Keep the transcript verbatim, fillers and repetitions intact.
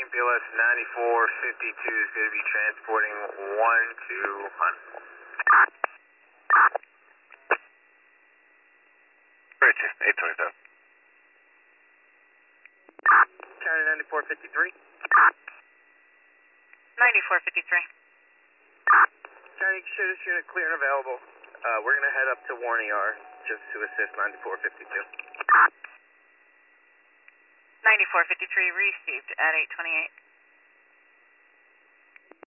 fifteen, B L S ninety-four fifty-two is going to be transporting one to Huntsville. Richie, eight twenty-seven. County ninety-four fifty-three. ninety-four fifty-three. County, shoot us unit clear and available. Uh, we're going to head up to Warning Yard just to assist ninety-four fifty-two. ninety-four fifty-three received at eight twenty-eight.